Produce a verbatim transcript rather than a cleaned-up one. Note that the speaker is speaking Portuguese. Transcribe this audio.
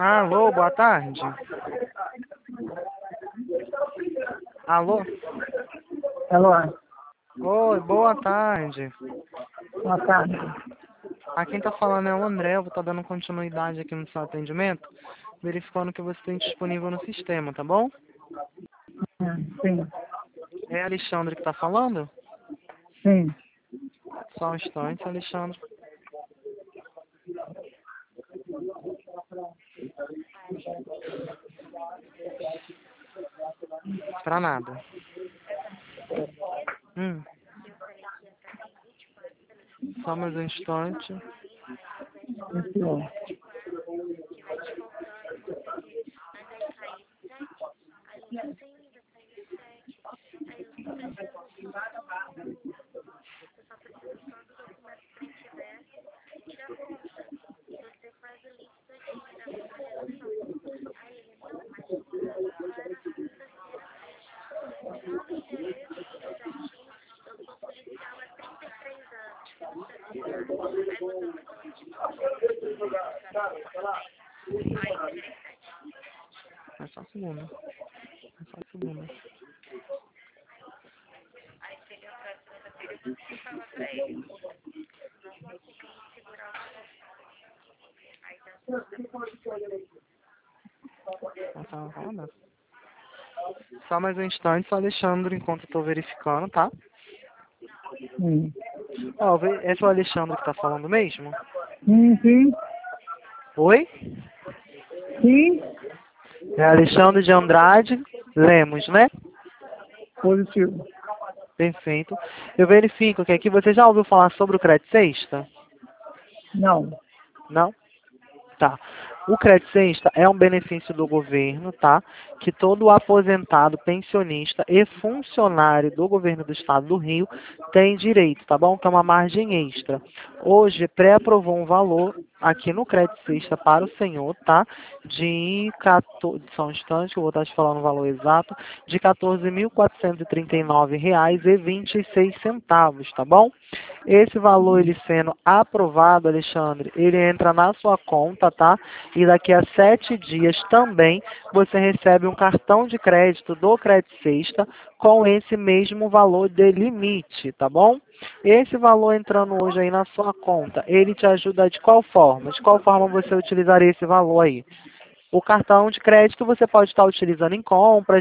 Alô, boa tarde. Alô? Alô, Oi, boa tarde. boa tarde. Aqui quem tá falando é o André, eu vou estar dando continuidade aqui no seu atendimento, verificando o que você tem disponível no sistema, tá bom? Hum, Sim, É Alexandre que tá falando? sim. Só um instante, Alexandre. Pra nada. Hum. Só mais um instante. Muito bom. É só um segundo. É só um segundo. Não tá falando? Só mais um instante, só Alexandre, enquanto eu tô verificando, tá? Sim, Ó, ve- esse é o Alexandre que tá falando mesmo? sim, sim. Oi? Sim, É Alexandre de Andrade Lemos, né? positivo. Perfeito. Eu verifico que aqui você já ouviu falar sobre o Crédito Sexta? Não. Não? Tá. O Crédito Sexta é um benefício do governo, tá? Que todo aposentado, pensionista e funcionário do governo do estado do Rio tem direito, tá bom? Que é uma margem extra. Hoje, pré-aprovou um valor aqui no Crédito Sexta para o senhor, tá? De quatorze, só um instante, que eu vou estar te falando o valor exato, de quatorze mil quatrocentos e trinta e nove reais e vinte e seis centavos, tá bom? Esse valor, ele sendo aprovado, Alexandre, ele entra na sua conta, tá? E daqui a sete dias também você recebe um cartão de crédito do Crédito Sexta com esse mesmo valor de limite, tá bom? Esse valor entrando hoje aí na sua conta, ele te ajuda de qual forma? De qual forma você utilizaria esse valor aí? O cartão de crédito você pode estar utilizando em compras,